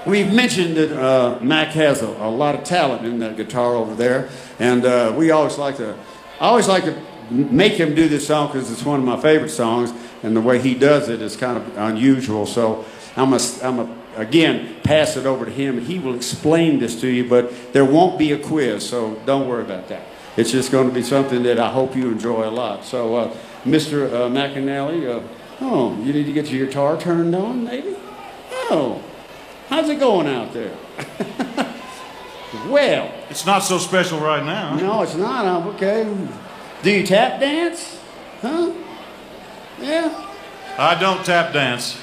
we've mentioned that Mac has a lot of talent in that guitar over there, and I always like to make him do this song because it's one of my favorite songs, and the way he does it is kind of unusual. So I'm again pass it over to him, and he will explain this to you. But there won't be a quiz, so don't worry about that. It's just going to be something that I hope you enjoy a lot. So, Mr. McAnally, oh, you need to get your guitar turned on, maybe? Oh, how's it going out there? Well, it's not so special right now. No, it's not. Okay. Do you tap dance? Huh? Yeah? I don't tap dance.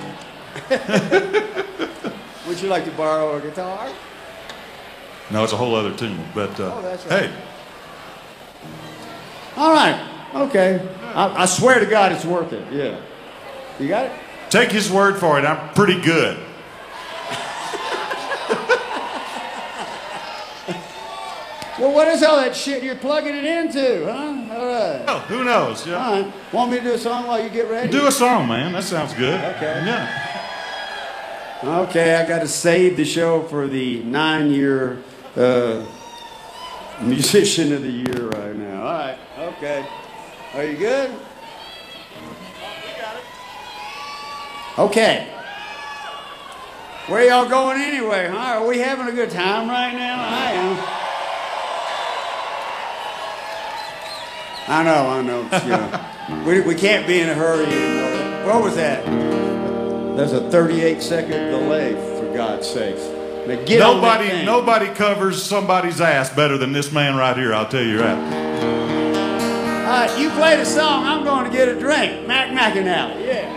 Would you like to borrow a guitar? No, it's a whole other tune, but oh, that's right. Hey. All right. Okay. I swear to God it's worth it. Yeah. You got it? Take his word for it. I'm pretty good. Well, what is all that shit you're plugging it into, huh? All right. Oh, who knows? Yeah. All right. Want me to do a song while you get ready? Do a song, man. That sounds good. Okay. Yeah. Okay, I got to save the show for the 9-year Musician of the Year right now. All right. Okay. Are you good? We got it. Okay. Where y'all going anyway, huh? Are we having a good time right now? I am. I know. Yeah. We can't be in a hurry anymore. What was that? There's a 38-second delay, for God's sakes. Now get on that thing. Nobody covers somebody's ass better than this man right here, I'll tell you that. All right, you play the song, I'm going to get a drink. Mac McAnally, yeah.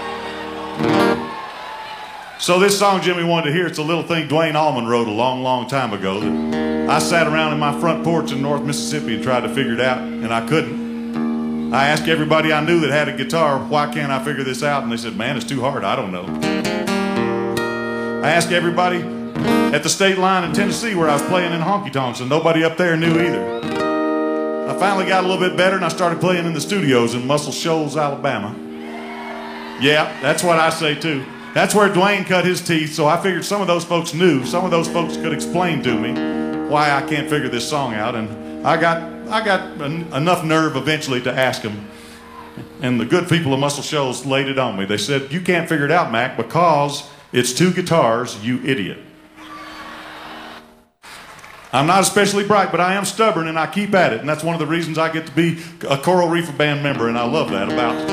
So this song Jimmy wanted to hear, it's a little thing Dwayne Allman wrote a long, long time ago. I sat around in my front porch in North Mississippi and tried to figure it out, and I couldn't. I asked everybody I knew that had a guitar, why can't I figure this out? And they said, man, it's too hard, I don't know. I asked everybody at the state line in Tennessee where I was playing in honky tonks, and nobody up there knew either. I finally got a little bit better, and I started playing in the studios in Muscle Shoals, Alabama. Yeah, that's what I say too. That's where Dwayne cut his teeth, so I figured some of those folks knew, some of those folks could explain to me why I can't figure this song out, and I got enough nerve eventually to ask them. And the good people of Muscle Shoals laid it on me. They said, you can't figure it out, Mac, because it's 2 guitars, you idiot. I'm not especially bright, but I am stubborn, and I keep at it, and that's one of the reasons I get to be a Coral Reefer Band member, and I love that about it.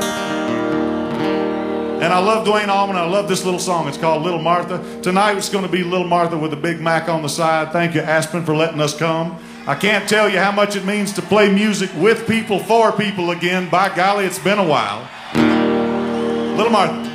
And I love Dwayne Allman. I love this little song. It's called Little Martha. Tonight it's going to be Little Martha with a Big Mac on the side. Thank you, Aspen, for letting us come. I can't tell you how much it means to play music with people, for people again. By golly, it's been a while. Little Martha.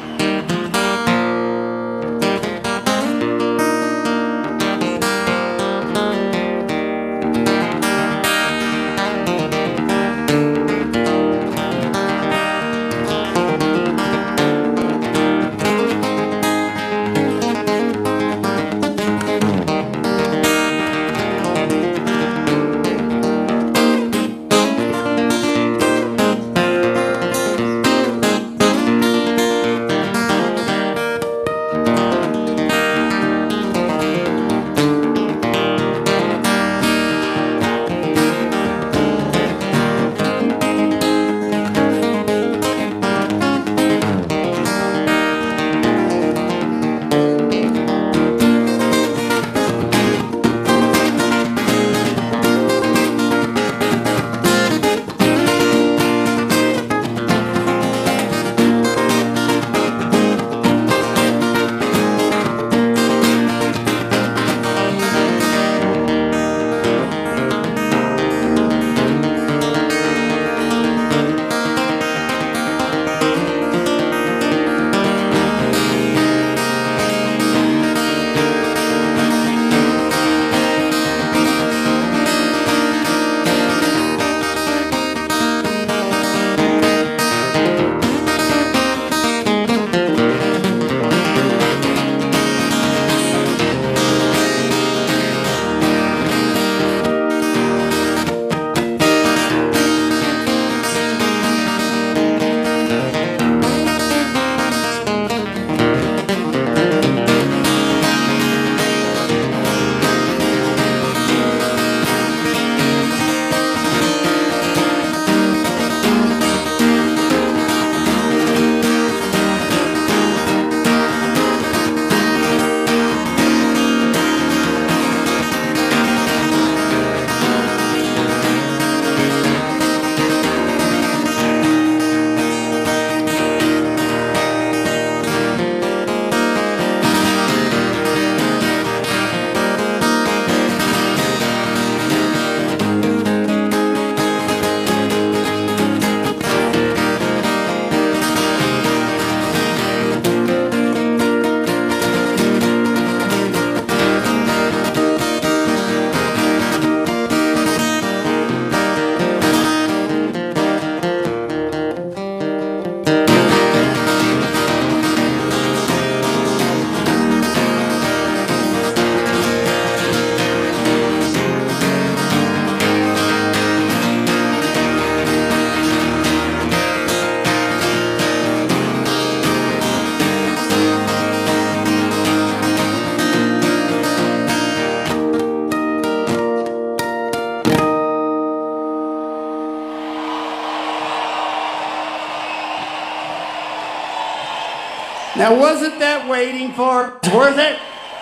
Now, wasn't that waiting for worth it?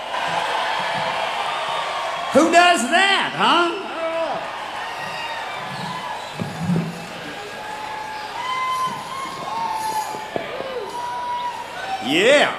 Who does that, huh? Yeah.